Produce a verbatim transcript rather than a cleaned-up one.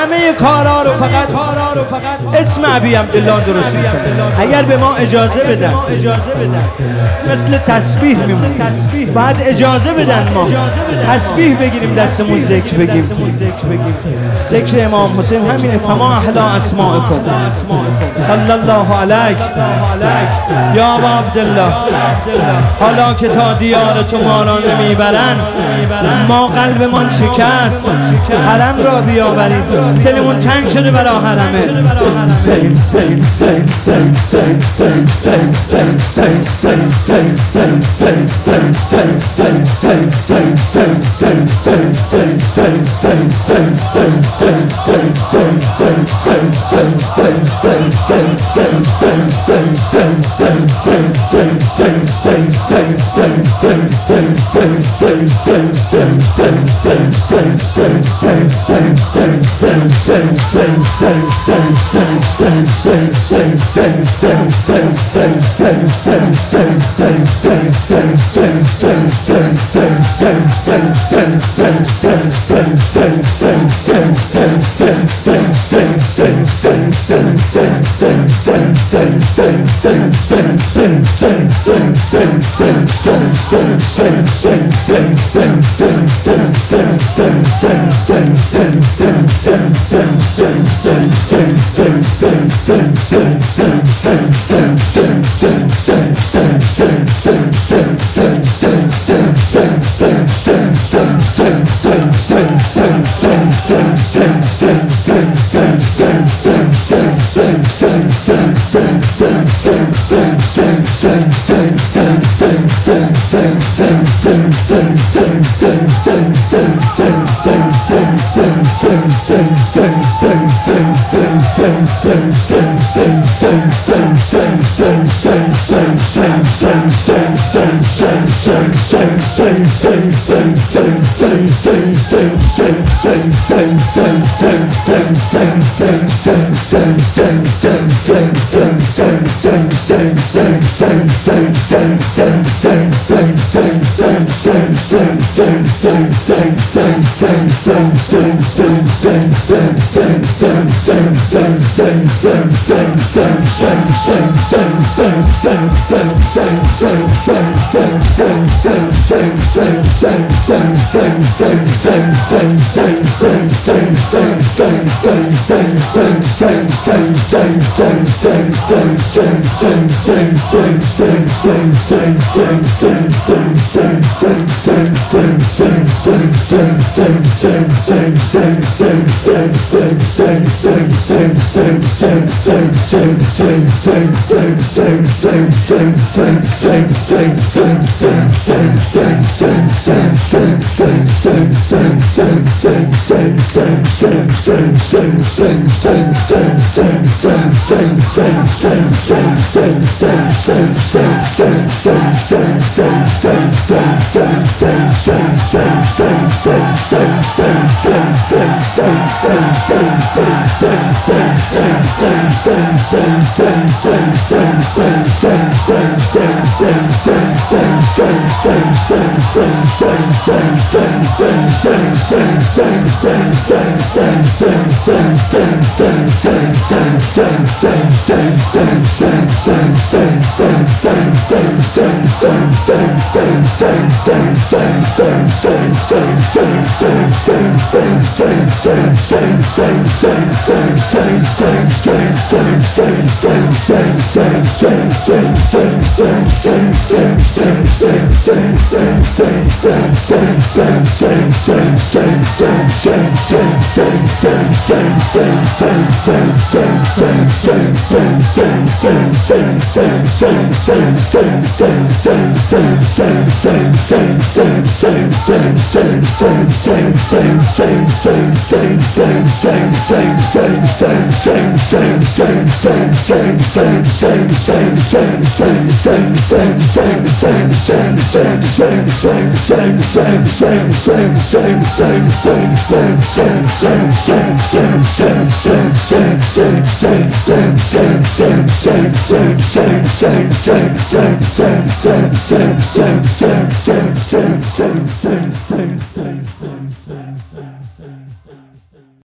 همه کارا رو فقط کارا رو فقط اسم ابی عبدالله درست میکنه. اگر به ما اجازه بدن مثل تسبیح میمونه، بعد اجازه بدن ما تسبیح بگیریم دستمون ذکر بگیم. ذکر امام حسین همینه. فما احلا اسماءکم صلی الله علیک یا ابا عبدالله. حالا که تا دیار تو ما را نمیبرن، ما قلبمان شکست حرم را بیاوریم. دلمون تنگ شده برا حرمه.